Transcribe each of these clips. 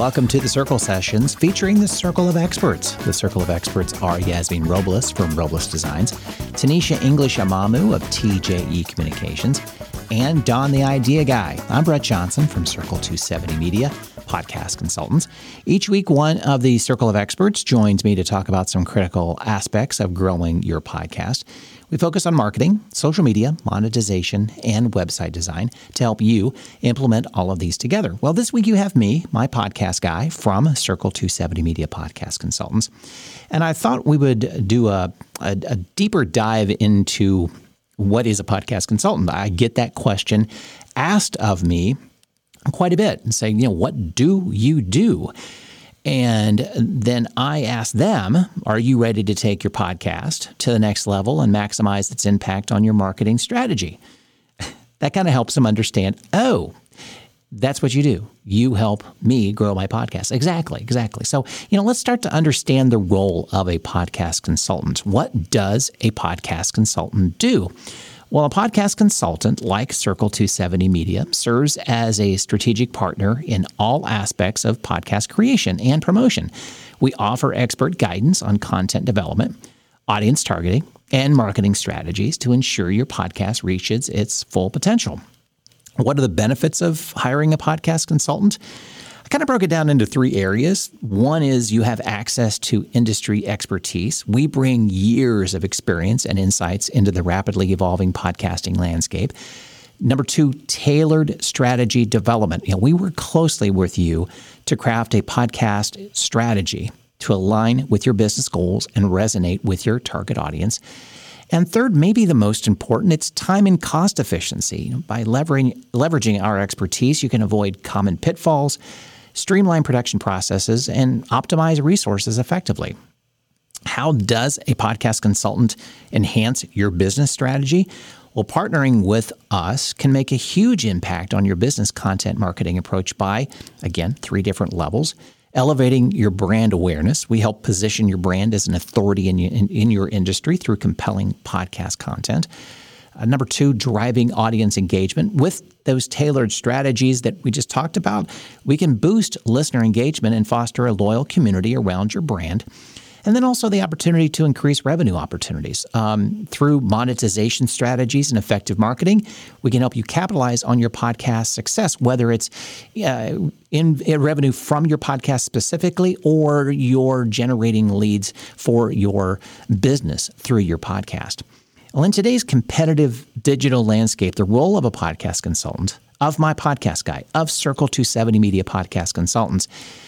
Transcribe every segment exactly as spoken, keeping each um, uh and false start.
welcome to the Circle Sessions featuring the Circle of Experts. The Circle of Experts are Yasmin Robles from Robles Designs, Tanisha English Amamu of T J E Communications, and Don the Idea Guy. I'm Brett Johnson from Circle two seventy Media, podcast consultants. Each week, one of the Circle of Experts joins me to talk about some critical aspects of growing your podcast. We focus on marketing, social media, monetization, and website design to help you implement all of these together. Well, this week you have me, my podcast guy from Circle two seventy Media Podcast Consultants. And I thought we would do a, a, a deeper dive into what is a podcast consultant. I get that question asked of me quite a bit and saying, you know, what do you do? And then I ask them, are you ready to take your podcast to the next level and maximize its impact on your marketing strategy? That kind of helps them understand, oh, that's what you do. You help me grow my podcast. Exactly, exactly. So, you know, let's start to understand the role of a podcast consultant. What does a podcast consultant do? Well, a podcast consultant, like Circle two seventy Media, serves as a strategic partner in all aspects of podcast creation and promotion. We offer expert guidance on content development, audience targeting, and marketing strategies to ensure your podcast reaches its full potential. What are the benefits of hiring a podcast consultant? I kind of broke it down into three areas. One is you have access to industry expertise. We bring years of experience and insights into the rapidly evolving podcasting landscape. Number two, tailored strategy development. You know, we work closely with you to craft a podcast strategy to align with your business goals and resonate with your target audience. And third, maybe the most important, it's time and cost efficiency. By leveraging, leveraging our expertise, you can avoid common pitfalls, streamline production processes, and optimize resources effectively. How does a podcast consultant enhance your business strategy? Well, partnering with us can make a huge impact on your business content marketing approach by, again, three different levels. Elevating your brand awareness. We help position your brand as an authority in, in, in your industry through compelling podcast content. Uh, number two, driving audience engagement. With those tailored strategies that we just talked about, we can boost listener engagement and foster a loyal community around your brand. And then also the opportunity to increase revenue opportunities. Um, through monetization strategies and effective marketing, we can help you capitalize on your podcast success, whether it's uh, in, in revenue from your podcast specifically or you're generating leads for your business through your podcast. Well, in today's competitive digital landscape, the role of a podcast consultant, of my podcast guy, of Circle two seventy Media Podcast Consultants,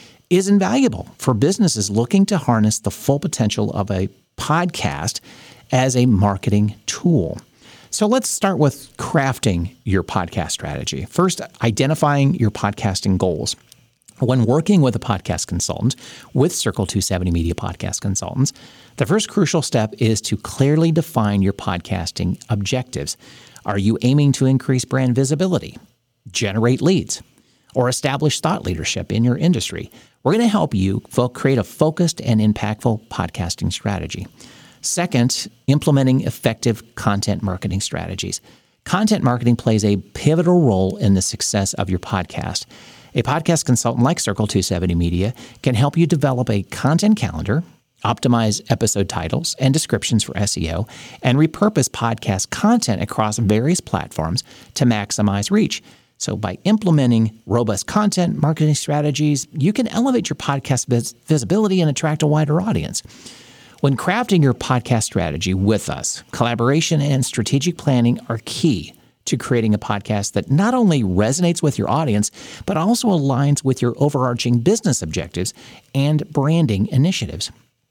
is invaluable for businesses looking to harness the full potential of a podcast as a marketing tool. So let's start with crafting your podcast strategy. First, identifying your podcasting goals. When working with a podcast consultant with Circle two seventy Media Podcast Consultants, the first crucial step is to clearly define your podcasting objectives. Are you aiming to increase brand visibility, generate leads, or establish thought leadership in your industry? We're going to help you fo- create a focused and impactful podcasting strategy. Second, implementing effective content marketing strategies. Content marketing plays a pivotal role in the success of your podcast. A podcast consultant like Circle two seventy Media can help you develop a content calendar, optimize episode titles and descriptions for S E O, and repurpose podcast content across various platforms to maximize reach. So by implementing robust content marketing strategies, you can elevate your podcast vis- visibility and attract a wider audience. When crafting your podcast strategy with us, collaboration and strategic planning are key to creating a podcast that not only resonates with your audience, but also aligns with your overarching business objectives and branding initiatives.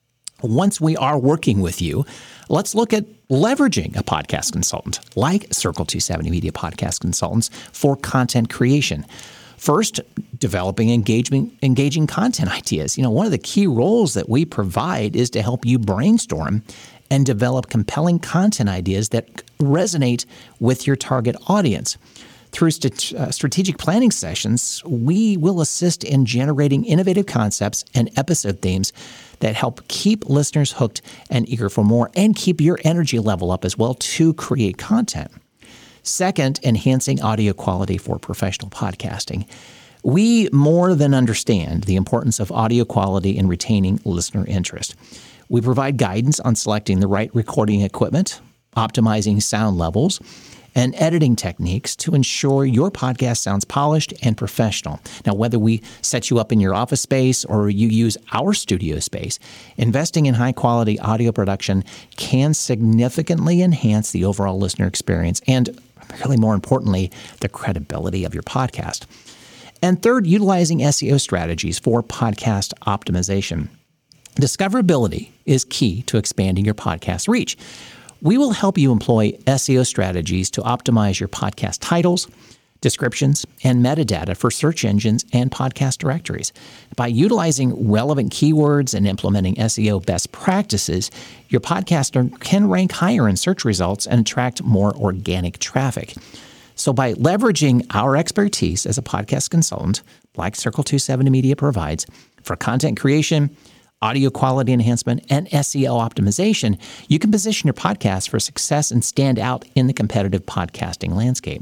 Once we are working with you, let's look at leveraging a podcast consultant like Circle two seventy Media Podcast Consultants for content creation. First, developing engagement, engaging content ideas. You know, one of the key roles that we provide is to help you brainstorm and develop compelling content ideas that resonate with your target audience. Through st- uh, strategic planning sessions, we will assist in generating innovative concepts and episode themes that help keep listeners hooked and eager for more and keep your energy level up as well to create content. Second, enhancing audio quality for professional podcasting. We more than understand the importance of audio quality in retaining listener interest. We provide guidance on selecting the right recording equipment, optimizing sound levels, and editing techniques to ensure your podcast sounds polished and professional. Now, whether we set you up in your office space or you use our studio space, investing in high-quality audio production can significantly enhance the overall listener experience and, really more importantly, the credibility of your podcast. And third, utilizing S E O strategies for podcast optimization. Discoverability is key to expanding your podcast reach. We will help you employ S E O strategies to optimize your podcast titles, descriptions, and metadata for search engines and podcast directories. By utilizing relevant keywords and implementing S E O best practices, your podcast can rank higher in search results and attract more organic traffic. So by leveraging our expertise as a podcast consultant, like Circle two seventy Media provides, for content creation, audio quality enhancement, and S E O optimization, you can position your podcast for success and stand out in the competitive podcasting landscape.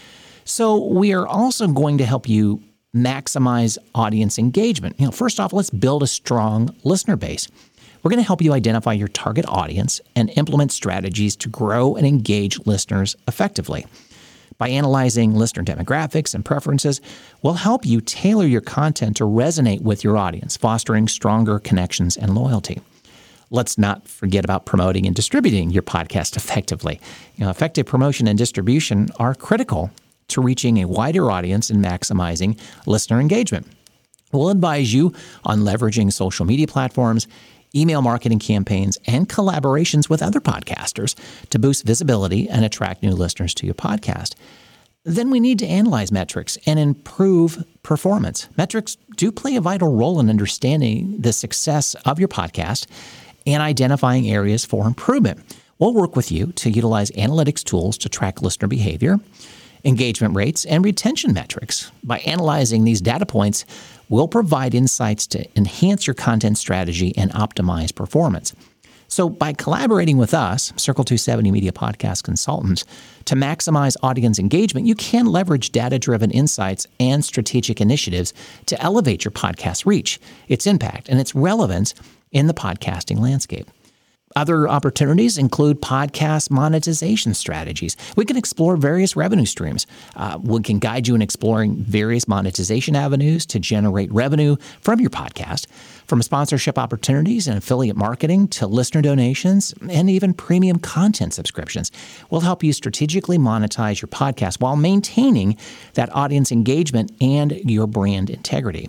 So we are also going to help you maximize audience engagement. You know, first off, let's build a strong listener base. We're going to help you identify your target audience and implement strategies to grow and engage listeners effectively. By analyzing listener demographics and preferences, we'll help you tailor your content to resonate with your audience, fostering stronger connections and loyalty. Let's not forget about promoting and distributing your podcast effectively. You know, effective promotion and distribution are critical to reaching a wider audience and maximizing listener engagement. We'll advise you on leveraging social media platforms, email marketing campaigns, and collaborations with other podcasters to boost visibility and attract new listeners to your podcast. Then we need to analyze metrics and improve performance. Metrics do play a vital role in understanding the success of your podcast and identifying areas for improvement. We'll work with you to utilize analytics tools to track listener behavior, engagement rates, and retention metrics. By analyzing these data points, we'll provide insights to enhance your content strategy and optimize performance. So by collaborating with us, Circle two seventy Media Podcast Consultants, to maximize audience engagement, you can leverage data-driven insights and strategic initiatives to elevate your podcast reach, its impact, and its relevance in the podcasting landscape. Other opportunities include podcast monetization strategies. We can explore various revenue streams. Uh, we can guide you in exploring various monetization avenues to generate revenue from your podcast, from sponsorship opportunities and affiliate marketing to listener donations and even premium content subscriptions. We'll help you strategically monetize your podcast while maintaining that audience engagement and your brand integrity.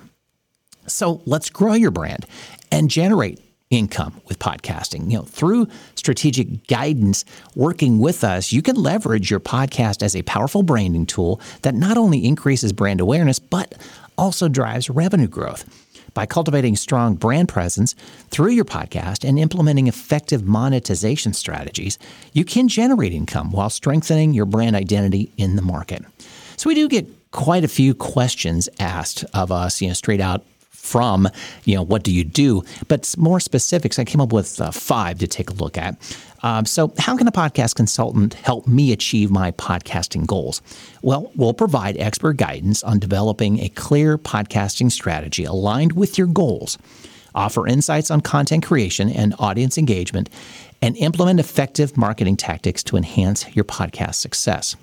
So let's grow your brand and generate income with podcasting. You know, through strategic guidance, working with us, you can leverage your podcast as a powerful branding tool that not only increases brand awareness, but also drives revenue growth. By cultivating strong brand presence through your podcast and implementing effective monetization strategies, you can generate income while strengthening your brand identity in the market. So we do get quite a few questions asked of us, you know, straight out from, you know, what do you do? But more specifics, I came up with uh, five to take a look at. Um, so how can a podcast consultant help me achieve my podcasting goals? Well, we'll provide expert guidance on developing a clear podcasting strategy aligned with your goals, offer insights on content creation and audience engagement, and implement effective marketing tactics to enhance your podcast success.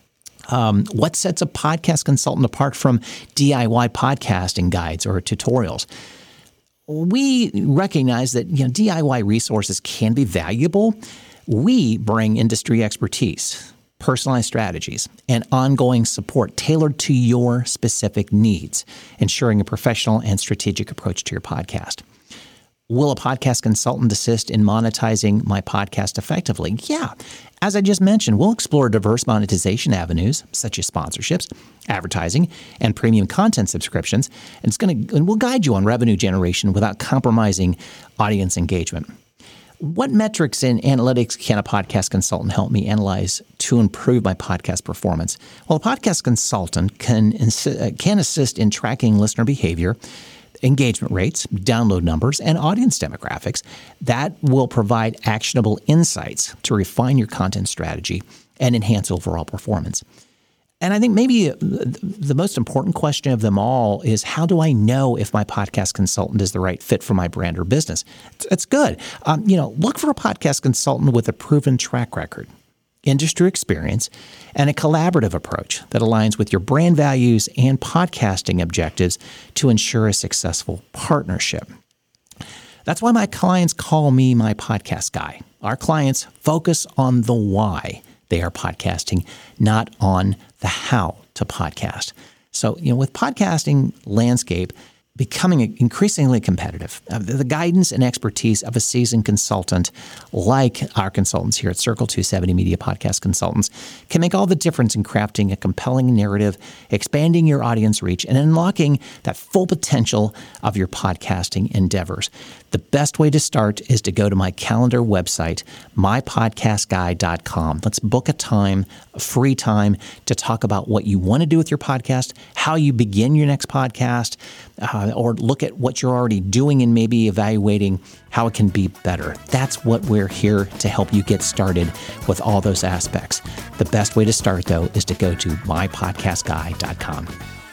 Um, what sets a podcast consultant apart from D I Y podcasting guides or tutorials? We recognize that, you know, D I Y resources can be valuable. We bring industry expertise, personalized strategies, and ongoing support tailored to your specific needs, ensuring a professional and strategic approach to your podcast. Will a podcast consultant assist in monetizing my podcast effectively? Yeah. As I just mentioned, we'll explore diverse monetization avenues such as sponsorships, advertising, and premium content subscriptions. And it's going to, and we'll guide you on revenue generation without compromising audience engagement. What metrics and analytics can a podcast consultant help me analyze to improve my podcast performance? Well, a podcast consultant can can assist in tracking listener behavior, engagement rates, download numbers, and audience demographics that will provide actionable insights to refine your content strategy and enhance overall performance. And I think maybe the most important question of them all is, how do I know if my podcast consultant is the right fit for my brand or business? It's, it's good. Um, you know, look for a podcast consultant with a proven track record, industry experience, and a collaborative approach that aligns with your brand values and podcasting objectives to ensure a successful partnership. That's why my clients call me my podcast guy. Our clients focus on the why they are podcasting, not on the how to podcast. So, you know, with podcasting landscape becoming increasingly competitive, uh, the guidance and expertise of a seasoned consultant like our consultants here at Circle two seventy Media Podcast Consultants can make all the difference in crafting a compelling narrative, expanding your audience reach, and unlocking that full potential of your podcasting endeavors. The best way to start is to go to my calendar website, my podcast guy dot com. Let's book a time, a free time, to talk about what you want to do with your podcast, how you begin your next podcast, uh, or look at what you're already doing and maybe evaluating how it can be better. That's what we're here to help you get started with all those aspects. The best way to start, though, is to go to my podcast guy dot com.